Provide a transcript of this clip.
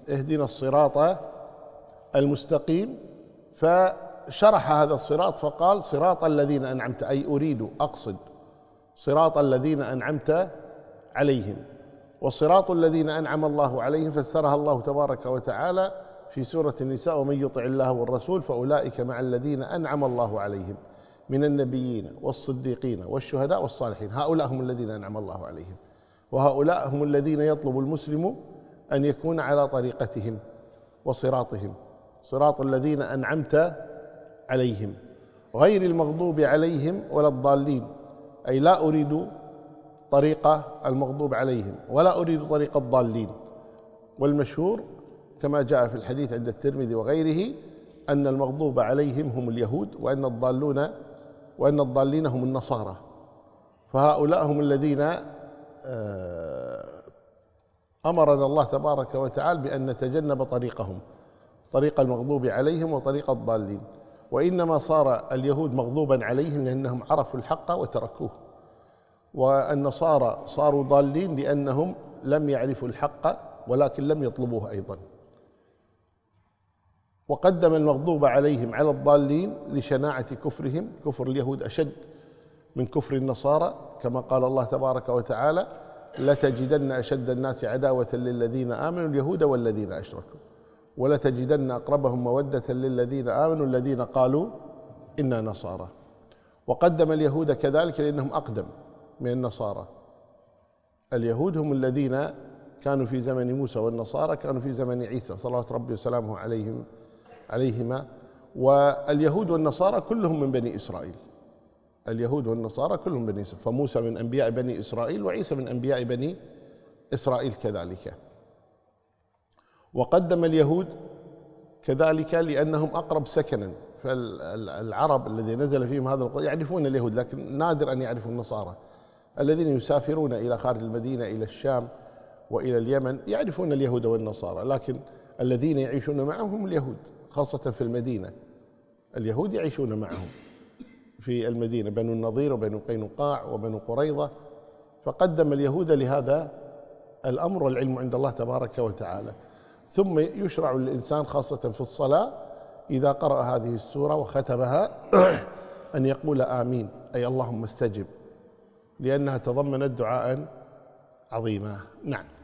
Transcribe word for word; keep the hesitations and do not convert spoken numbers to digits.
اهدنا الصراط المستقيم، فشرح هذا الصراط فقال صراط الذين أنعمت، أي أريد أقصد صراط الذين أنعمت عليهم. وصراط الذين أنعم الله عليهم فسرها الله تبارك وتعالى في سورة النساء: ومن يطع الله والرسول فأولئك مع الذين أنعم الله عليهم من النبيين والصديقين والشهداء والصالحين. هؤلاء هم الذين أنعم الله عليهم، وهؤلاء هم الذين يطلب المسلم أن يكون على طريقتهم وصراطهم، صراط الذين أنعمت عليهم غير المغضوب عليهم ولا الضالين، أي لا أريد طريق المغضوب عليهم ولا أريد طريق الضالين. والمشهور كما جاء في الحديث عند الترمذي وغيره أن المغضوب عليهم هم اليهود، وأن الضالون وأن الضالين هم النصارى. فهؤلاء هم الذين أمرنا الله تبارك وتعالى بأن نتجنب طريقهم، طريق المغضوب عليهم وطريق الضالين. وإنما صار اليهود مغضوبا عليهم لأنهم عرفوا الحق وتركوه، والنصارى صاروا ضالين لأنهم لم يعرفوا الحق ولكن لم يطلبوه أيضا. وقدم المغضوب عليهم على الضالين لشناعة كفرهم، كفر اليهود أشد من كفر النصارى، كما قال الله تبارك وتعالى: لتجدن أشد الناس عداوة للذين آمنوا اليهود والذين أشركوا ولتجدن أقربهم مودة للذين آمنوا الذين قالوا إنا نصارى. وقدم اليهود كذلك لأنهم أقدم من النصارى. اليهود هم الذين كانوا في زمن موسى، والنصارى كانوا في زمن عيسى صلوات ربي وسلامه عليهم عليهما. واليهود والنصارى كلهم من بني إسرائيل، اليهود والنصارى كلهم بني إسرائيل، فموسى من أنبياء بني إسرائيل وعيسى من أنبياء بني إسرائيل كذلك. وقدم اليهود كذلك لأنهم أقرب سكنا، فالعرب الذي نزل فيهم هذا القرآن يعرفون اليهود، لكن نادر أن يعرفوا النصارى. الذين يسافرون إلى خارج المدينة إلى الشام وإلى اليمن يعرفون اليهود والنصارى، لكن الذين يعيشون معهم هم اليهود، خاصة في المدينة. اليهود يعيشون معهم في المدينة، بنو النضير وبنو قينقاع وبنو قريظة. فقدم اليهود لهذا الأمر، والعلم عند الله تبارك وتعالى. ثم يشرع للإنسان خاصة في الصلاة إذا قرأ هذه السورة وختمها أن يقول آمين، أي اللهم استجب، لأنها تضمنت دعاء عظيما. نعم.